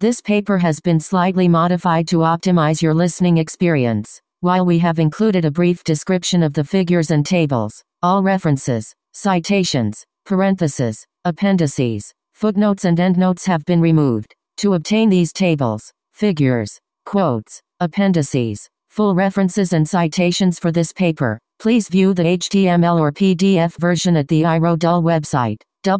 This paper has been slightly modified to optimize your listening experience. While we have included a brief description of the figures and tables, all references, citations, parentheses, appendices, footnotes and endnotes have been removed. To obtain these tables, figures, quotes, appendices, full references and citations for this paper, please view the HTML or PDF version at the iRodul website,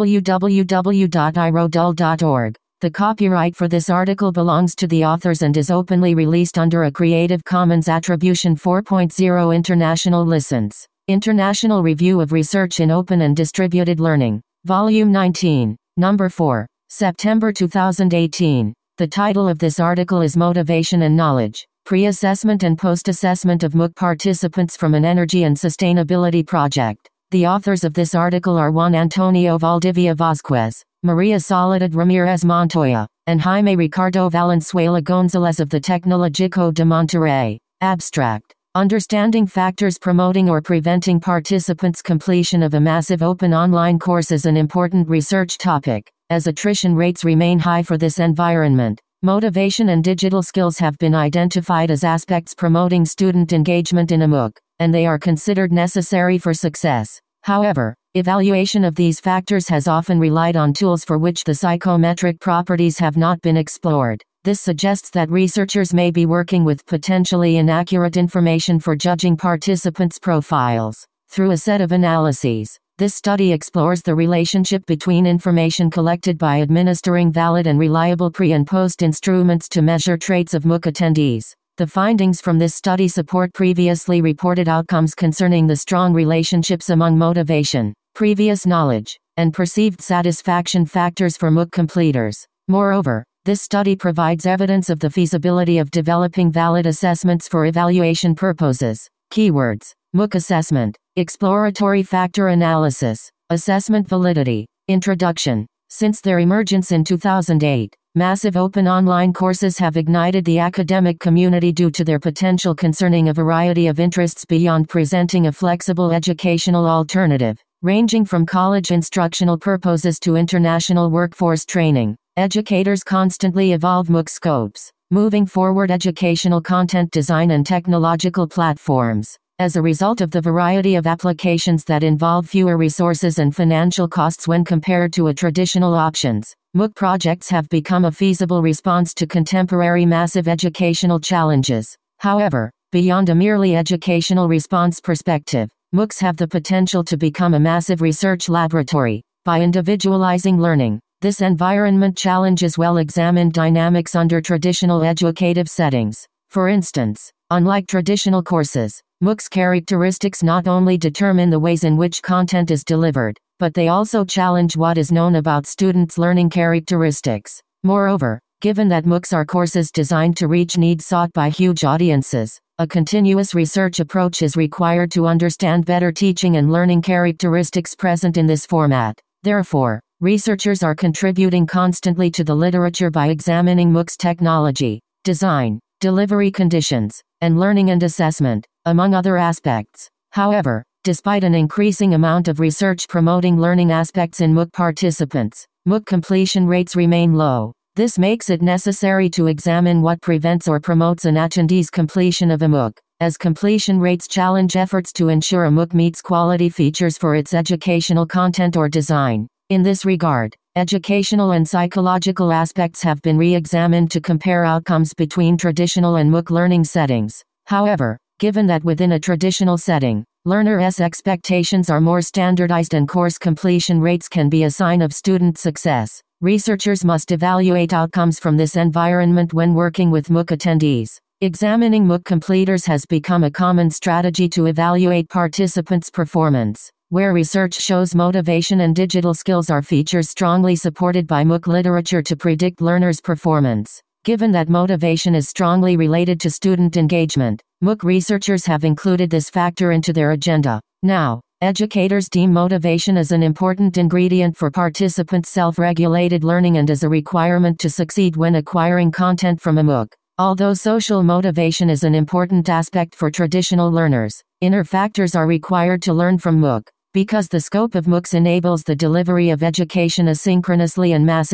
www.irodul.org. The copyright for this article belongs to the authors and is openly released under a Creative Commons Attribution 4.0 International License. International Review of Research in Open and Distributed Learning. Volume 19, Number 4, September 2018. The title of this article is Motivation and Knowledge, Pre-Assessment and Post-Assessment of MOOC Participants from an Energy and Sustainability Project. The authors of this article are Juan Antonio Valdivia Vazquez, Maria Soledad Ramirez Montoya, and Jaime Ricardo Valenzuela Gonzalez of the Tecnológico de Monterrey. Abstract. Understanding factors promoting or preventing participants' completion of a massive open online course is an important research topic, as attrition rates remain high for this environment. Motivation and digital skills have been identified as aspects promoting student engagement in a MOOC, and they are considered necessary for success. However, evaluation of these factors has often relied on tools for which the psychometric properties have not been explored. This suggests that researchers may be working with potentially inaccurate information for judging participants' profiles. Through a set of analyses, this study explores the relationship between information collected by administering valid and reliable pre- and post-instruments to measure traits of MOOC attendees. The findings from this study support previously reported outcomes concerning the strong relationships among motivation, previous knowledge, and perceived satisfaction factors for MOOC completers. Moreover, this study provides evidence of the feasibility of developing valid assessments for evaluation purposes. Keywords: MOOC assessment, exploratory factor analysis, assessment validity, introduction. Since their emergence in 2008, massive open online courses have ignited the academic community due to their potential concerning a variety of interests beyond presenting a flexible educational alternative, ranging from college instructional purposes to international workforce training. Educators constantly evolve MOOC scopes, moving forward educational content design and technological platforms. As a result of the variety of applications that involve fewer resources and financial costs when compared to traditional options, MOOC projects have become a feasible response to contemporary massive educational challenges. However, beyond a merely educational response perspective, MOOCs have the potential to become a massive research laboratory. By individualizing learning, this environment challenges well-examined dynamics under traditional educative settings. For instance, unlike traditional courses, MOOCs' characteristics not only determine the ways in which content is delivered, but they also challenge what is known about students' learning characteristics. Moreover, given that MOOCs are courses designed to reach needs sought by huge audiences, a continuous research approach is required to understand better teaching and learning characteristics present in this format. Therefore, researchers are contributing constantly to the literature by examining MOOCs' technology, design, delivery conditions, and learning and assessment, among other aspects. However, despite an increasing amount of research promoting learning aspects in MOOC participants, MOOC completion rates remain low. This makes it necessary to examine what prevents or promotes an attendee's completion of a MOOC, as completion rates challenge efforts to ensure a MOOC meets quality features for its educational content or design. In this regard, educational and psychological aspects have been re-examined to compare outcomes between traditional and MOOC learning settings. However, given that within a traditional setting, learners' expectations are more standardized and course completion rates can be a sign of student success, researchers must evaluate outcomes from this environment when working with MOOC attendees. Examining MOOC completers has become a common strategy to evaluate participants' performance. Where research shows motivation and digital skills are features strongly supported by MOOC literature to predict learners' performance. Given that motivation is strongly related to student engagement, MOOC researchers have included this factor into their agenda. Now, educators deem motivation as an important ingredient for participants' self-regulated learning and as a requirement to succeed when acquiring content from a MOOC. Although social motivation is an important aspect for traditional learners, inner factors are required to learn from MOOC. Because the scope of MOOCs enables the delivery of education asynchronously and massively,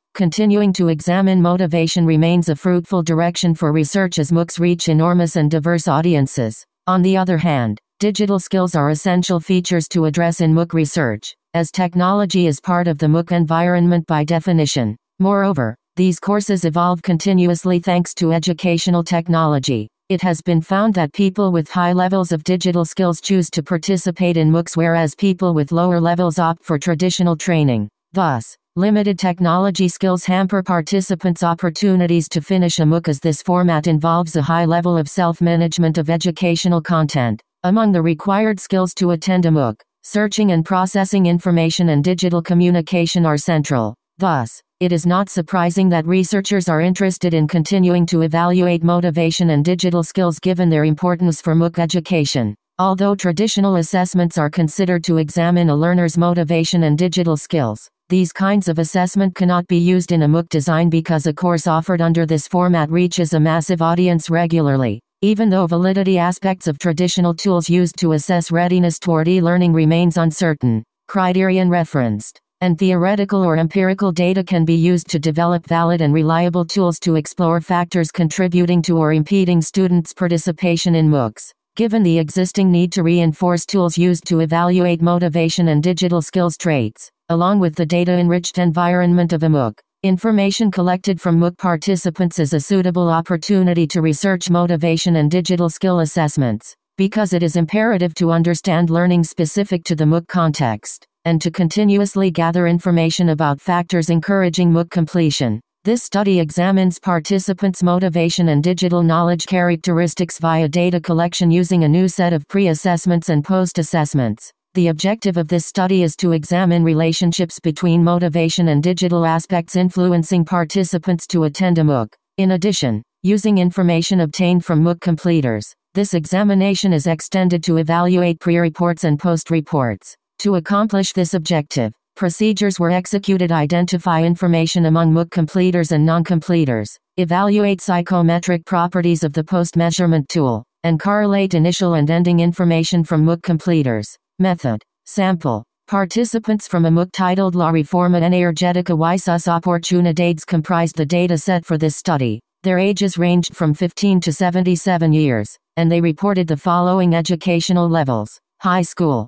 Continuing to examine motivation remains a fruitful direction for research as MOOCs reach enormous and diverse audiences. On the other hand, digital skills are essential features to address in MOOC research, as technology is part of the MOOC environment by definition. Moreover, these courses evolve continuously thanks to educational technology. It has been found that people with high levels of digital skills choose to participate in MOOCs, whereas people with lower levels opt for traditional training. Thus, limited technology skills hamper participants' opportunities to finish a MOOC, as this format involves a high level of self-management of educational content. Among the required skills to attend a MOOC, searching and processing information and digital communication are central. Thus, it is not surprising that researchers are interested in continuing to evaluate motivation and digital skills given their importance for MOOC education. Although traditional assessments are considered to examine a learner's motivation and digital skills, these kinds of assessment cannot be used in a MOOC design because a course offered under this format reaches a massive audience regularly. Even though validity aspects of traditional tools used to assess readiness toward e-learning remains uncertain, criterion referenced and theoretical or empirical data can be used to develop valid and reliable tools to explore factors contributing to or impeding students' participation in MOOCs. Given the existing need to reinforce tools used to evaluate motivation and digital skills traits, along with the data-enriched environment of a MOOC, information collected from MOOC participants is a suitable opportunity to research motivation and digital skill assessments, because it is imperative to understand learning specific to the MOOC context, and to continuously gather information about factors encouraging MOOC completion. This study examines participants' motivation and digital knowledge characteristics via data collection using a new set of pre-assessments and post-assessments. The objective of this study is to examine relationships between motivation and digital aspects influencing participants to attend a MOOC. In addition, using information obtained from MOOC completers, this examination is extended to evaluate pre-reports and post-reports. To accomplish this objective, procedures were executed: identify information among MOOC completers and non-completers, evaluate psychometric properties of the post-measurement tool, and correlate initial and ending information from MOOC completers. Method. Sample. Participants from a MOOC titled La Reforma Energética y sus oportunidades comprised the data set for this study. Their ages ranged from 15 to 77 years, and they reported the following educational levels: high school,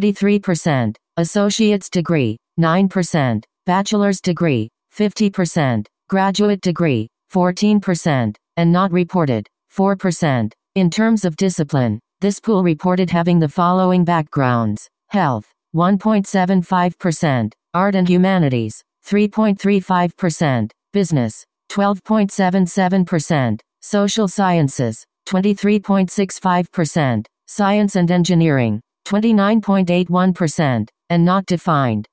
23%, associate's degree, 9%, bachelor's degree, 50%, graduate degree, 14%, and not reported, 4%. In terms of discipline, this pool reported having the following backgrounds: health, 1.75%, art and humanities, 3.35%, business, 12.77%, social sciences, 23.65%, science and engineering, 29.81%, and not defined,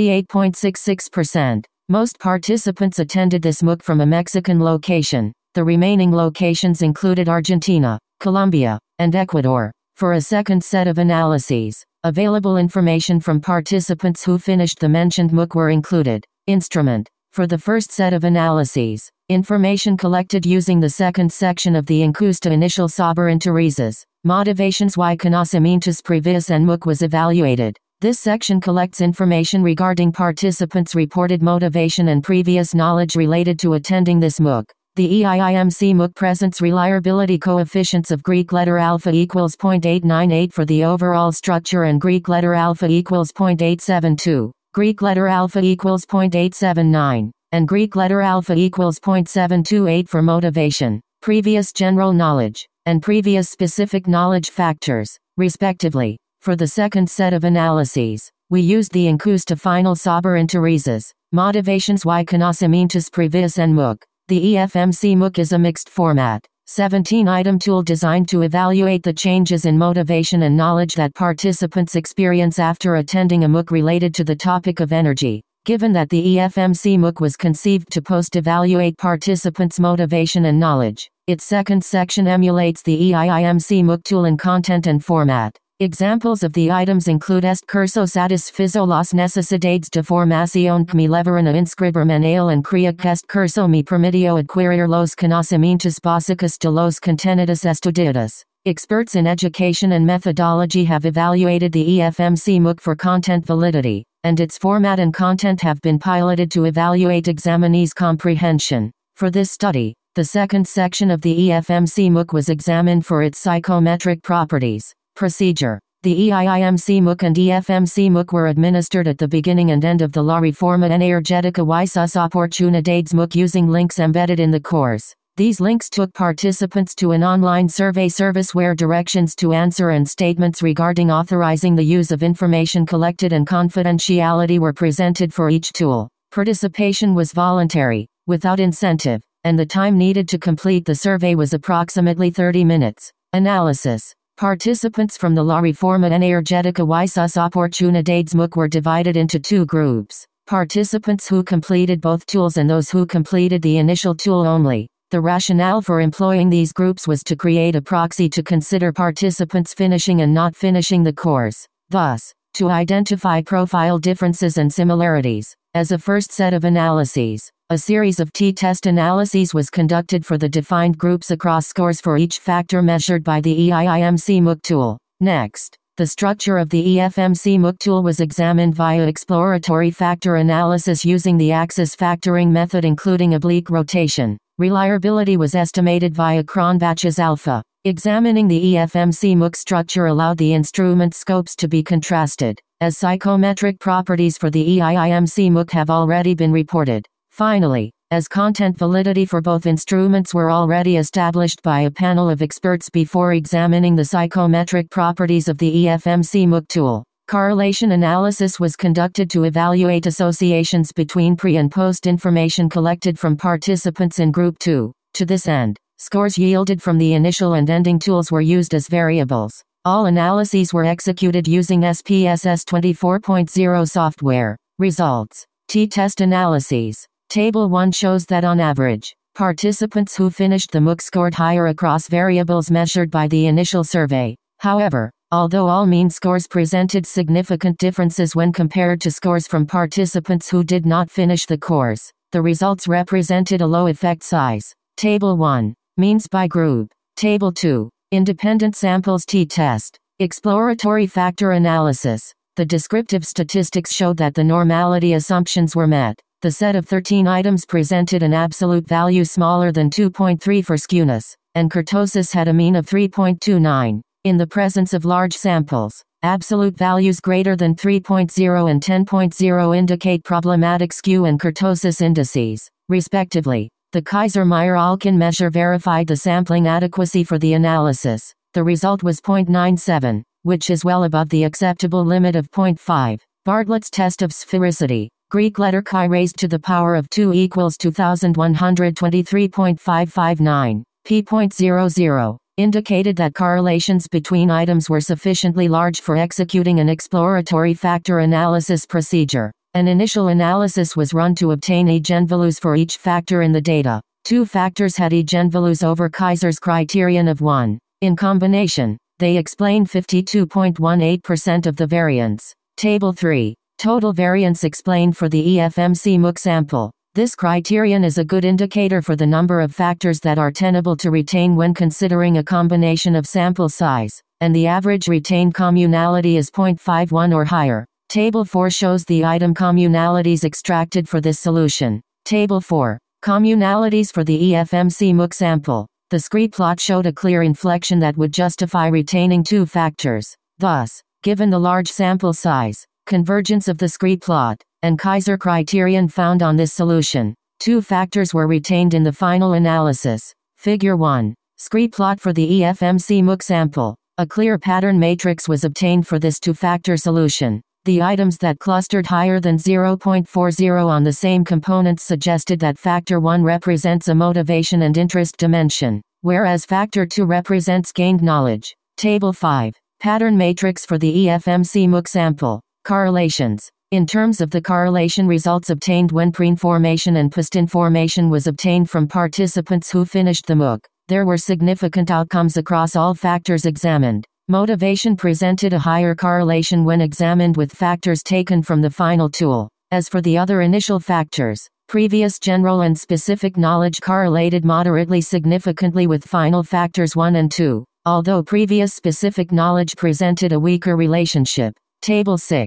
28.66%. Most participants attended this MOOC from a Mexican location. The remaining locations included Argentina, Colombia, and Ecuador. For a second set of analyses, available information from participants who finished the mentioned MOOC were included. Instrument. For the first set of analyses, information collected using the second section of the Encuesta Inicial sobre Intereses, Motivations y Conocimientos Previos en MOOC was evaluated. This section collects information regarding participants' reported motivation and previous knowledge related to attending this MOOC. The EIIMC MOOC presents reliability coefficients of Greek letter alpha equals 0.898 for the overall structure and Greek letter alpha equals 0.872, Greek letter alpha equals 0.879, and Greek letter alpha equals 0.728 for motivation, previous general knowledge, and previous specific knowledge factors, respectively. For the second set of analyses, we used the Encuesta Final sobre Intereses, Motivations y Conocimientos Previos en MOOC. The EFMC MOOC is a mixed format, 17-item tool designed to evaluate the changes in motivation and knowledge that participants experience after attending a MOOC related to the topic of energy. Given that the EFMC MOOC was conceived to post-evaluate participants' motivation and knowledge, its second section emulates the EIIMC MOOC tool in content and format. Examples of the items include Est curso satisfizo las necesidades de formación que me llevaron a inscribirme en él and crea que este curso me permitió adquirir los conocimientos básicos de los contenidos estudiados. Experts in education and methodology have evaluated the EFMC MOOC for content validity, and its format and content have been piloted to evaluate examinees' comprehension. For this study, the second section of the EFMC MOOC was examined for its psychometric properties. Procedure. The EIIMC MOOC and EFMC MOOC were administered at the beginning and end of the La Reforma Energética y sus Oportunidades MOOC using links embedded in the course. These links took participants to an online survey service where directions to answer and statements regarding authorizing the use of information collected and confidentiality were presented for each tool. Participation was voluntary, without incentive, and the time needed to complete the survey was approximately 30 minutes. Analysis. Participants from the La Reforma Energética y sus Oportunidades MOOC were divided into two groups. Participants who completed both tools and those who completed the initial tool only. The rationale for employing these groups was to create a proxy to consider participants finishing and not finishing the course. Thus, to identify profile differences and similarities. As a first set of analyses, a series of t-test analyses was conducted for the defined groups across scores for each factor measured by the EIIMC MOOC tool. Next, the structure of the EFMC MOOC tool was examined via exploratory factor analysis using the axis factoring method including oblique rotation. Reliability was estimated via Cronbach's alpha. Examining the EFMC MOOC structure allowed the instrument scopes to be contrasted, as psychometric properties for the EIIMC MOOC have already been reported. Finally, as content validity for both instruments were already established by a panel of experts before examining the psychometric properties of the EFMC MOOC tool, correlation analysis was conducted to evaluate associations between pre- and post-information collected from participants in Group 2. To this end, scores yielded from the initial and ending tools were used as variables. All analyses were executed using SPSS 24.0 software. Results. T-test analyses. Table 1 shows that on average, participants who finished the MOOC scored higher across variables measured by the initial survey. However, although all mean scores presented significant differences when compared to scores from participants who did not finish the course, the results represented a low effect size. Table 1. Means by group. Table 2. Independent samples t-test. Exploratory factor analysis. The descriptive statistics showed that the normality assumptions were met. The set of 13 items presented an absolute value smaller than 2.3 for skewness, and kurtosis had a mean of 3.29. In the presence of large samples, absolute values greater than 3.0 and 10.0 indicate problematic skew and kurtosis indices, respectively. The Kaiser-Meyer-Alkin measure verified the sampling adequacy for the analysis. The result was 0.97, which is well above the acceptable limit of 0.5. Bartlett's test of sphericity. Greek letter chi raised to the power of 2 equals 2123.559. p.00. Indicated that correlations between items were sufficiently large for executing an exploratory factor analysis procedure. An initial analysis was run to obtain eigenvalues for each factor in the data. 2 factors had eigenvalues over Kaiser's criterion of 1. In combination, they explain 52.18% of the variance. Table 3. Total variance explained for the EFMC MOOC sample. This criterion is a good indicator for the number of factors that are tenable to retain when considering a combination of sample size, and the average retained communality is 0.51 or higher. Table 4 shows the item communalities extracted for this solution. Table 4. Communalities for the EFMC MOOC sample. The scree plot showed a clear inflection that would justify retaining 2 factors. Thus, given the large sample size, convergence of the scree plot, and Kaiser criterion found on this solution, 2 factors were retained in the final analysis. Figure 1. Scree plot for the EFMC MOOC sample. A clear pattern matrix was obtained for this 2-factor solution. The items that clustered higher than 0.40 on the same components suggested that factor 1 represents a motivation and interest dimension, whereas factor 2 represents gained knowledge. Table 5. Pattern matrix for the EFMC MOOC sample. Correlations. In terms of the correlation results obtained when pre-information and post-information was obtained from participants who finished the MOOC, there were significant outcomes across all factors examined. Motivation presented a higher correlation when examined with factors taken from the final tool. As for the other initial factors, previous general and specific knowledge correlated moderately significantly with final factors 1 and 2, although previous specific knowledge presented a weaker relationship. Table 6.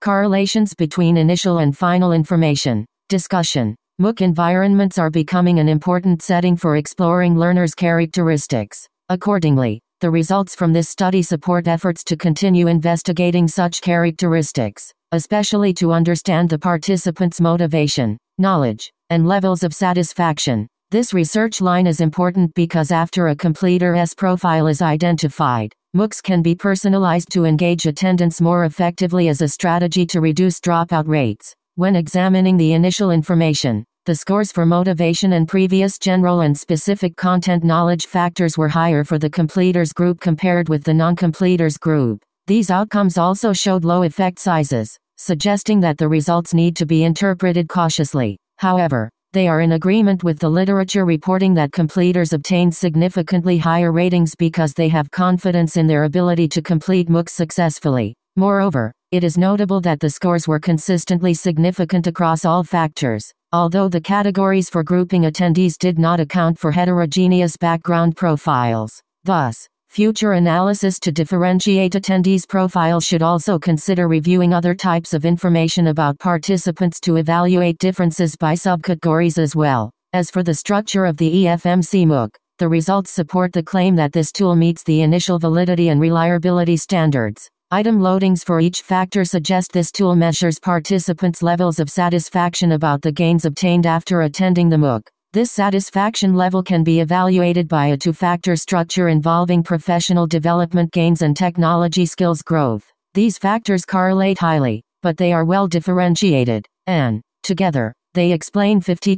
Correlations between initial and final information. Discussion. MOOC environments are becoming an important setting for exploring learners' characteristics. Accordingly, the results from this study support efforts to continue investigating such characteristics, especially to understand the participants' motivation, knowledge, and levels of satisfaction. This research line is important because after a completer's profile is identified, MOOCs can be personalized to engage attendance more effectively as a strategy to reduce dropout rates. When examining the initial information, the scores for motivation and previous general and specific content knowledge factors were higher for the completers group compared with the non-completers group. These outcomes also showed low effect sizes, suggesting that the results need to be interpreted cautiously. However, they are in agreement with the literature reporting that completers obtained significantly higher ratings because they have confidence in their ability to complete MOOCs successfully. Moreover, it is notable that the scores were consistently significant across all factors, although the categories for grouping attendees did not account for heterogeneous background profiles. Thus, future analysis to differentiate attendees' profiles should also consider reviewing other types of information about participants to evaluate differences by subcategories as well. As for the structure of the EFMC MOOC, the results support the claim that this tool meets the initial validity and reliability standards. Item loadings for each factor suggest this tool measures participants' levels of satisfaction about the gains obtained after attending the MOOC. This satisfaction level can be evaluated by a two-factor structure involving professional development gains and technology skills growth. These factors correlate highly, but they are well differentiated, and, together, they explain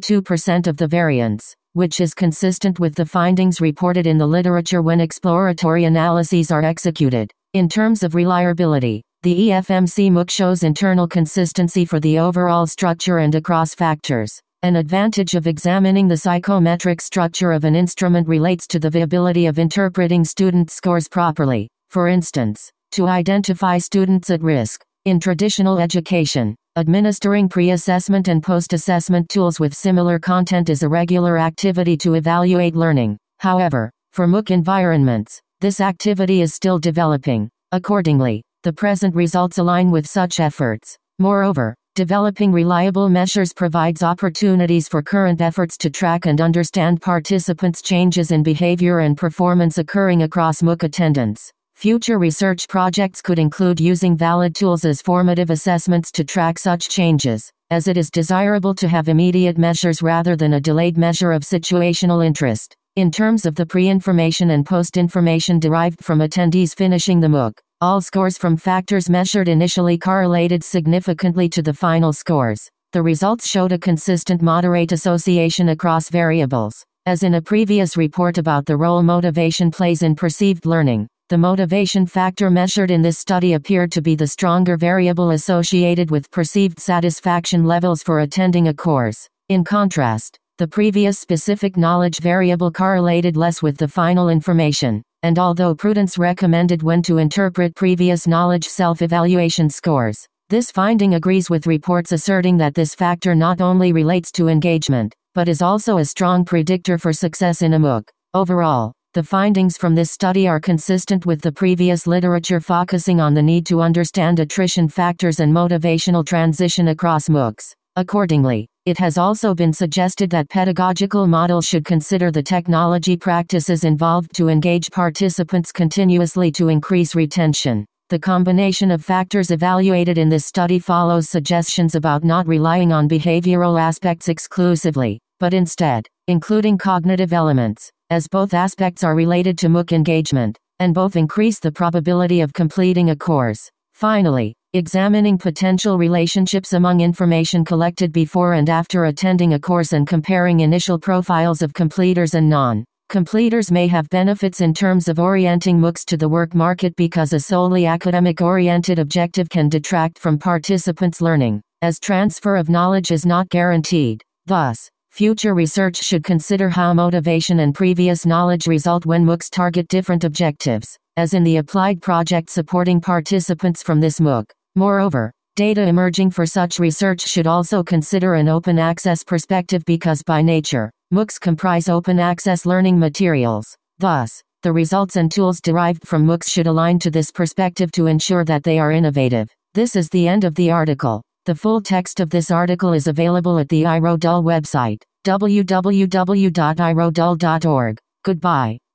52% of the variance, which is consistent with the findings reported in the literature when exploratory analyses are executed. In terms of reliability, the EFMC MOOC shows internal consistency for the overall structure and across factors. An advantage of examining the psychometric structure of an instrument relates to the viability of interpreting student scores properly. For instance, to identify students at risk. In traditional education, administering pre-assessment and post-assessment tools with similar content is a regular activity to evaluate learning. However, for MOOC environments, this activity is still developing. Accordingly, the present results align with such efforts. Moreover, developing reliable measures provides opportunities for current efforts to track and understand participants' changes in behavior and performance occurring across MOOC attendance. Future research projects could include using valid tools as formative assessments to track such changes, as it is desirable to have immediate measures rather than a delayed measure of situational interest. In terms of the pre-information and post-information derived from attendees finishing the MOOC, all scores from factors measured initially correlated significantly to the final scores. The results showed a consistent moderate association across variables. As in a previous report about the role motivation plays in perceived learning, the motivation factor measured in this study appeared to be the stronger variable associated with perceived satisfaction levels for attending a course. In contrast, the previous specific knowledge variable correlated less with the final information, and although prudence recommended when to interpret previous knowledge self-evaluation scores, this finding agrees with reports asserting that this factor not only relates to engagement, but is also a strong predictor for success in a MOOC. Overall, the findings from this study are consistent with the previous literature focusing on the need to understand attrition factors and motivational transition across MOOCs. Accordingly, it has also been suggested that pedagogical models should consider the technology practices involved to engage participants continuously to increase retention. The combination of factors evaluated in this study follows suggestions about not relying on behavioral aspects exclusively, but instead, including cognitive elements, as both aspects are related to MOOC engagement, and both increase the probability of completing a course. Finally, examining potential relationships among information collected before and after attending a course and comparing initial profiles of completers and non-completers may have benefits in terms of orienting MOOCs to the work market because a solely academic-oriented objective can detract from participants' learning, as transfer of knowledge is not guaranteed. Thus, future research should consider how motivation and previous knowledge result when MOOCs target different objectives, as in the applied project supporting participants from this MOOC. Moreover, data emerging for such research should also consider an open access perspective because by nature, MOOCs comprise open access learning materials. Thus, the results and tools derived from MOOCs should align to this perspective to ensure that they are innovative, This is the end of the article. The full text of this article is available at the iRodul website, www.irodul.org. Goodbye.